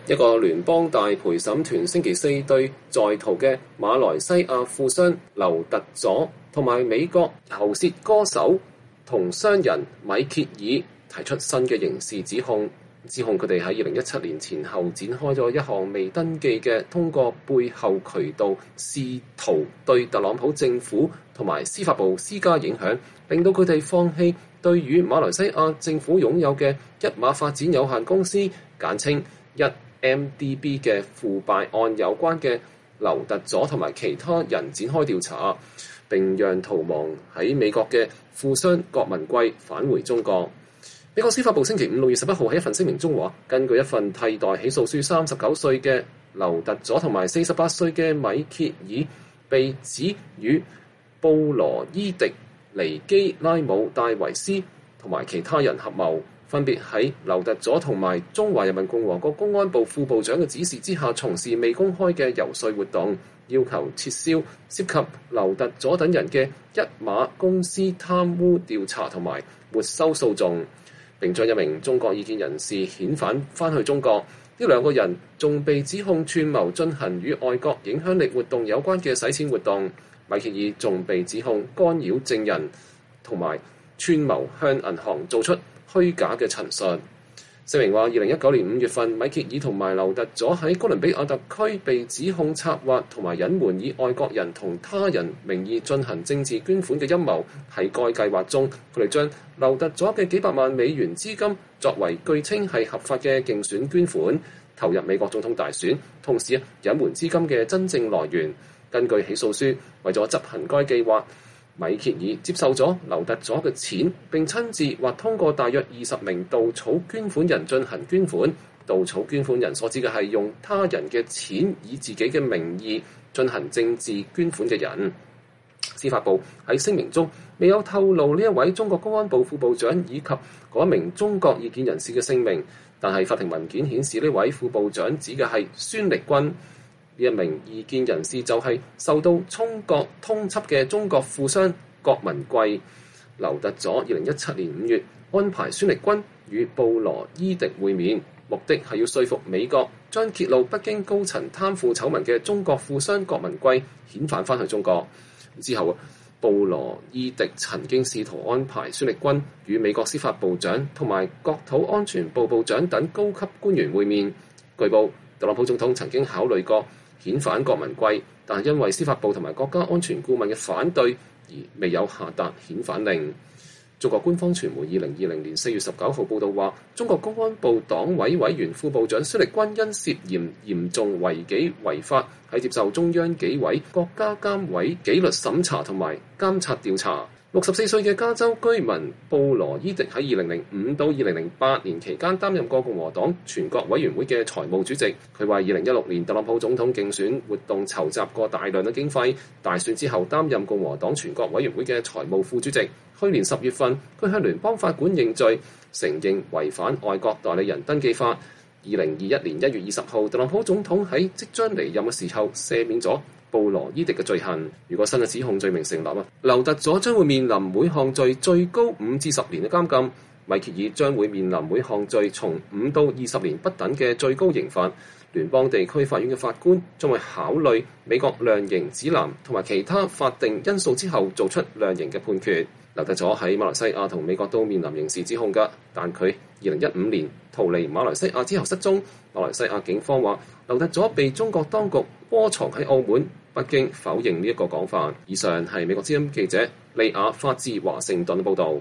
一個聯邦大陪審團星期四對在逃嘅馬來西亞富商劉特佐同埋美國喉舌歌手同商人米歇爾提出新嘅刑事指控佢哋喺2017年前後展開咗一項未登記嘅通過背後渠道試圖對特朗普政府同埋司法部施加影響，令到佢哋放棄對與馬來西亞政府擁有嘅一馬發展有限公司簡稱1MDB 嘅腐敗案有關嘅劉特佐同埋其他人展開調查，並讓逃亡喺美國嘅富商郭文貴返回中國。美國司法部星期五6月11號喺一份聲明中話，根據一份替代起訴書，39歲嘅劉特佐同埋48歲嘅米歇爾被指與布羅伊迪尼基拉姆戴維斯同埋其他人合謀，分別喺劉特佐同埋中華人民共和國公安部副部長嘅指示之下，從事未公開嘅遊說活動，要求撤銷涉及劉特佐等人嘅一馬公司貪污調查同埋沒收訴訟，並將一名中國異見人士遣返返去中國。呢兩個人仲被指控串謀進行與外國影響力活動有關嘅洗錢活動。米歇爾仲被指控干擾證人同埋串謀向銀行做出虛假嘅陳述。聲明話，2019年5月份，米歇爾同埋劉特佐喺哥倫比亞特區被指控策劃同埋隱瞞以外國人同他人名義進行政治捐款嘅陰謀。喺該計劃中，佢哋將劉特佐嘅幾百萬美元資金作為據稱係合法嘅競選捐款，投入美國總統大選，同時隱瞞資金嘅真正來源。根據起訴書，為咗執行該計劃，米歇爾接受咗劉特佐嘅錢，並親自或通過大約20名稻草捐款人進行捐款。稻草捐款人所指嘅係用他人嘅錢以自己嘅名義進行政治捐款嘅人。司法部喺聲明中未有透露呢一位中國公安部副部長以及嗰一名中國異見人士嘅姓名，但係法庭文件顯示呢位副部長指嘅係孫力軍。呢一名異見人士就係受到中國通緝嘅中國富商郭文貴。劉特佐2017年5月安排孫力軍與布羅伊迪會面，目的係要說服美國將揭露北京高層貪腐醜聞嘅中國富商郭文貴遣返返去中國。之後，布羅伊迪曾經試圖安排孫力軍與美國司法部長同埋國土安全部部長等高級官員會面。據報，特朗普總統曾經考慮過遣返郭文貴，但係因為司法部同埋國家安全顧問嘅反對而未有下達遣返令。中國官方傳媒2020年4月19號報導話，中國公安部黨委委員副部長孫力軍因涉嫌嚴重違紀違法，喺接受中央紀委國家監委紀律審查同埋監察調查。64歲嘅加州居民布羅伊迪喺2005到2008年期間擔任過共和黨全國委員會嘅財務主席。佢話2016年特朗普總統競選活動籌集過大量嘅經費，大選之後擔任共和黨全國委員會嘅財務副主席。去年10月份，佢向聯邦法官認罪，承認違反外國代理人登記法。2021年1月20號，特朗普總統喺即將離任嘅時候赦免咗布羅伊迪嘅罪行。如果新嘅指控罪名成立，劉特佐將會面臨每項罪最高5至10年嘅監禁，米歇爾將會面臨每項罪從5到20年不等嘅最高刑罰。聯邦地區法院嘅法官將會考慮美國量刑指南同埋其他法定因素之後做出量刑嘅判決。劉特佐喺馬來西亞同美國都面臨刑事指控㗎，但佢2015年逃離馬來西亞之後失蹤。馬來西亞警方話劉特佐被中國當局窩藏喺澳門，北京否認呢一個講法。以上係美國之音記者利亞發自華盛頓報導。